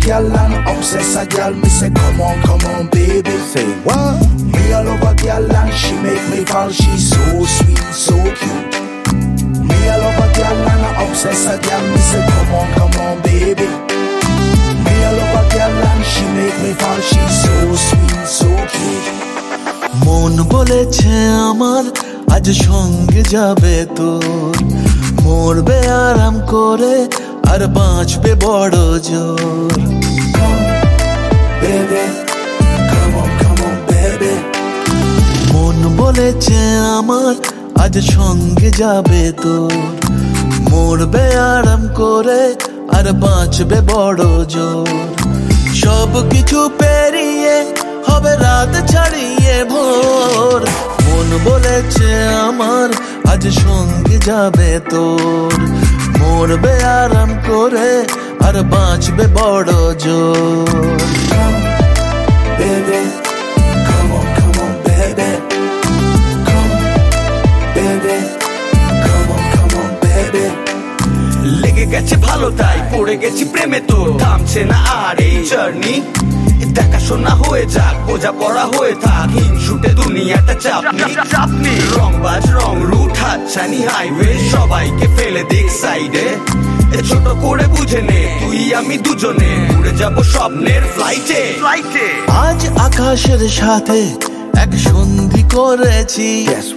girl and obsess a girl. Me say come on, baby. Say what? Me a love a girl and she make me fall. She's so sweet, so cute. Me a love a girl and I obsess a girl. Me say come on, baby. Me a love a girl and she make me fall. She's so sweet, so cute. মন বলেছে আমার আজ সঙ্গে যাবে তোর, মরবে আরাম করে আর বাঁচবে বড় জোর। Baby, come on, baby. মন বলেছে আমার আজ সঙ্গে যাবে তোর, মরবে আরাম করে আর বাঁচবে বড় জোর। সব কিছু পেরিয়ে হবে রাত ছাড়িয়ে ভোর। মন বলেছে আমার আজ সঙ্গে যাবে তোর, মরবে আরাম করে আর বাঁচবে বড় জোর। Baby, come on, baby. Come, baby, come on, baby. লেগে গেছে ভালো তাই পড়ে গেছি প্রেমে তোর, থামছে না আর এই জার্নি। দেখাশোনা হয়ে যাক, বোঝা পড়া হয়ে থাক, হিংসুটে দুনিয়াটা চাপনি। রংবাজ রং রুট হাতছানি হাইওয়ে, সবাইকে ফেলে দিক সাইডে। ছোট করে বুঝে নে তুই আমি দুজনে উড়ে যাব স্বপ্নের ফ্লাইটে। আজ আকাশের সাথে এক সন্ধি করেছি,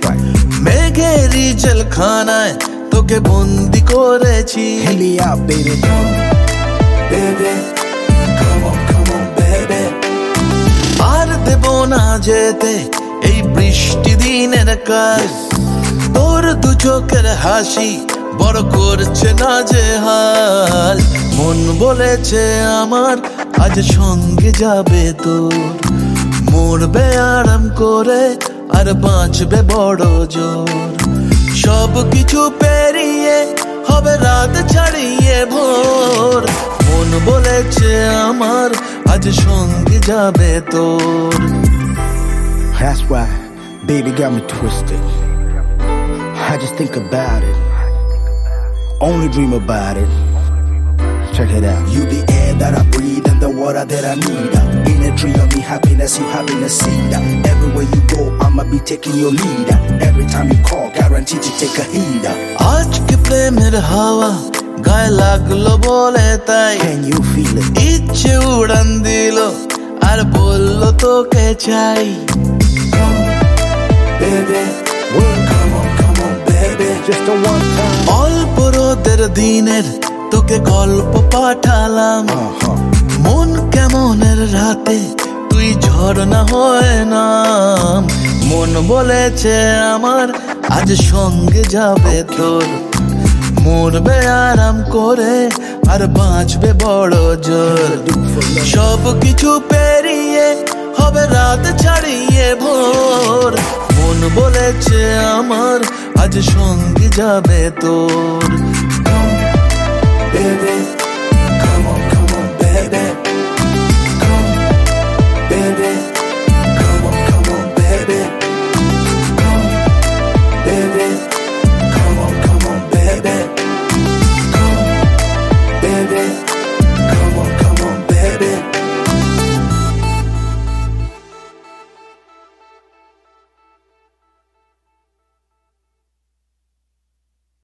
মেঘের জেলখানায় তোকে বন্দি করেছি। Hit me out, baby. Come, baby. Come on, baby. আর দেব না যেতে এই বৃষ্টি দিনের কাজ, তোর দু চোখের হাসি বড় করছে না যে হাল। মন বলেছে আমার আজ সঙ্গে যাবে তোর, মরবে আরাম করে আর বাঁচবে বড় জোর। সব কিছু পেরিয়ে হবে রাত ছাড়িয়ে ভোর। মন বলেছে আমার আজ সঙ্গে যাবে তোর। That's why, baby got me twisted. I just think about it, only dream about it. Check it out. You the air that I breathe and the water that I need. In a tree of me happiness, you happiness seed. Everywhere you go, I'ma be taking your lead. Every time you call, guaranteed to take a heed. আজকে প্রেমের হাওয়া গায়ে লাগলো বলে তাই, Can you feel it? ইচ্ছে উড়ান দিল আর বললো তোকে চাই। Come, baby. Come on, baby. Just a one time. অল্প রোদের দিনের তোকে গল্প পাঠালাম, মন কেমনের রাতে তুই ঝর্ণা হয়ে নাম। মন বলেছে আমার আজ সঙ্গে যাবে তোর, মরবে আরাম করে আর বাঁচবে বড় জোর। সব কিছু পেরিয়ে হবে রাত ছাড়িয়ে ভোর। মন বলেছে আমার আজ সঙ্গে যাবে তোর। Baby, come on, baby. Come, baby.